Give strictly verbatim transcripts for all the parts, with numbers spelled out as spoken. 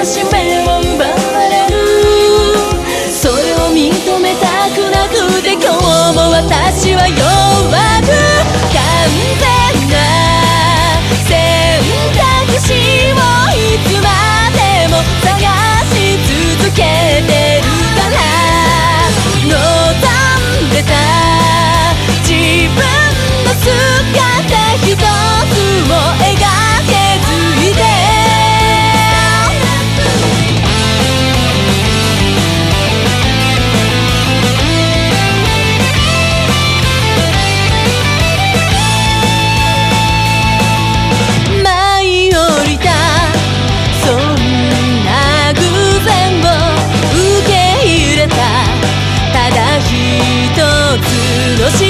優しめを奪われる。それを認めたくなくて今日も私は弱く完全な選択肢をいつまでも探し続けてるから望んでた自分の姿一つも描けずいて真実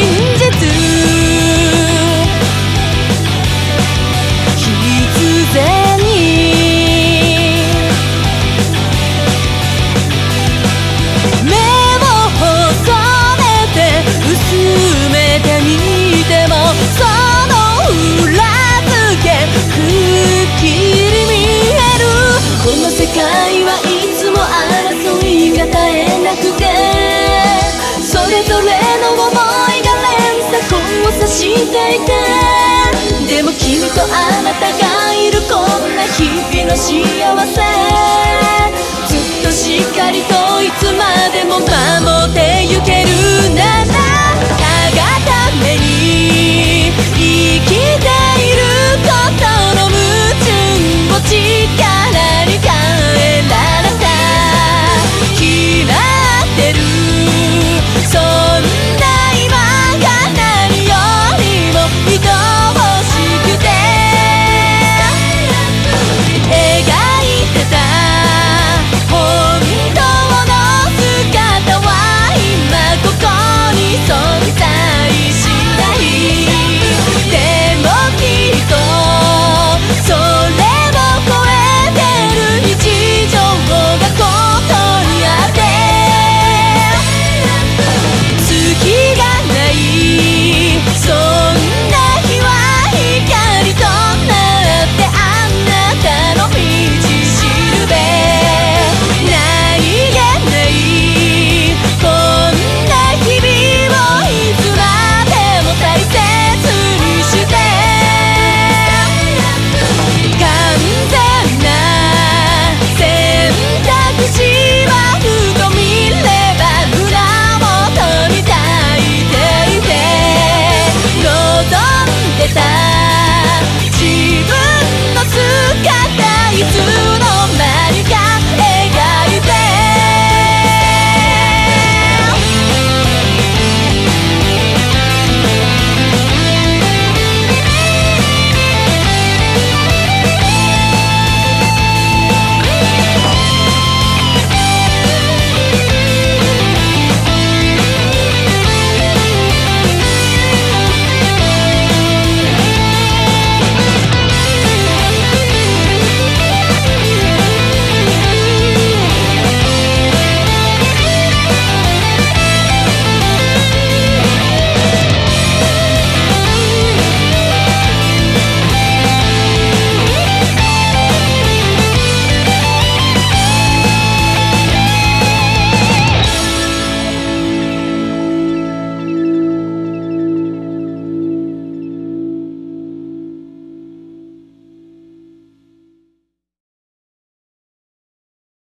必然に目を細めて薄めてみてもその裏付けくっきり見える。この世界はいつも争いが絶えなくてそれぞれの想いしていてでも君とあなたがいるこんな日々の幸せずっとしっかりといつまでも守る